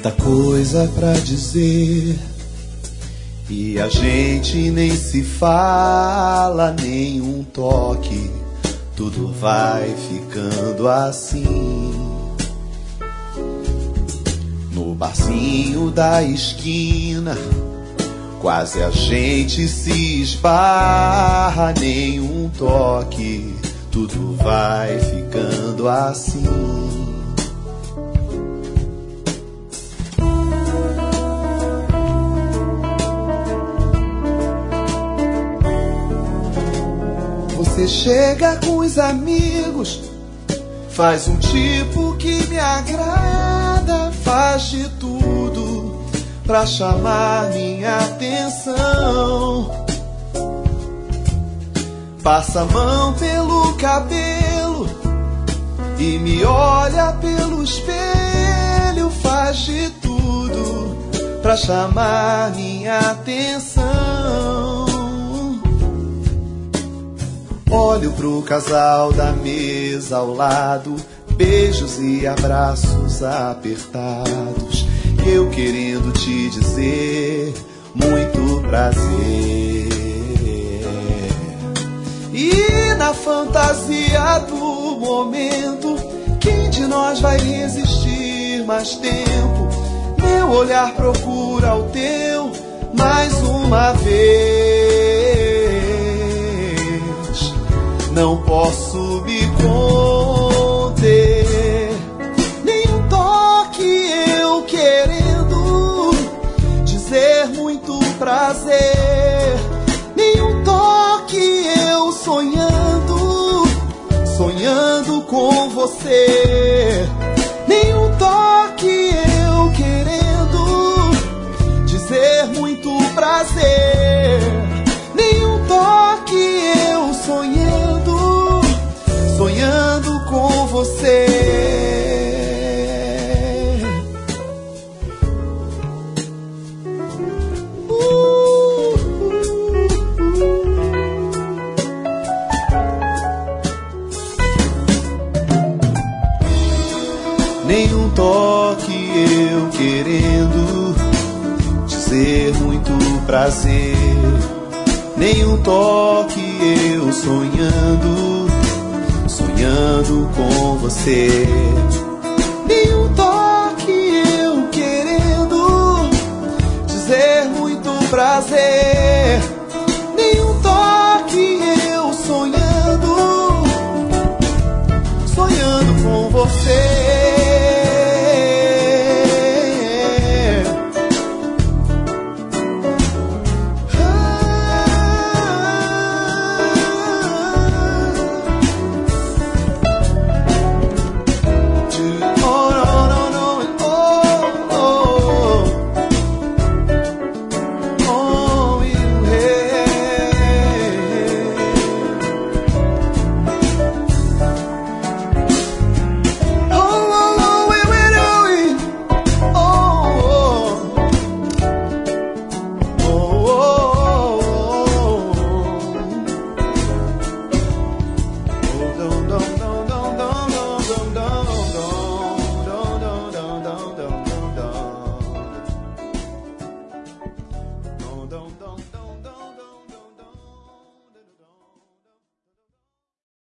Tanta coisa pra dizer e a gente nem se fala, nenhum toque, tudo vai ficando assim. No barzinho da esquina, quase a gente se esbarra, nenhum toque, tudo vai ficando assim. Você chega com os amigos, faz um tipo que me agrada, faz de tudo pra chamar minha atenção. Passa a mão pelo cabelo e me olha pelo espelho, faz de tudo pra chamar minha atenção. Olho pro casal da mesa ao lado, beijos e abraços apertados, eu querendo te dizer muito prazer. E na fantasia do momento, quem de nós vai resistir mais tempo? Meu olhar procura o teu mais uma vez. Não posso me conter, nenhum toque eu querendo dizer muito prazer, nenhum toque eu sonhando, sonhando com você, nenhum toque eu querendo dizer muito prazer, nenhum toque eu sonhando, sonhando com você. Nenhum toque eu querendo dizer muito prazer, nenhum toque eu sonhando, sonhando com você, nenhum toque eu querendo dizer muito prazer, nenhum toque eu sonhando, sonhando com você.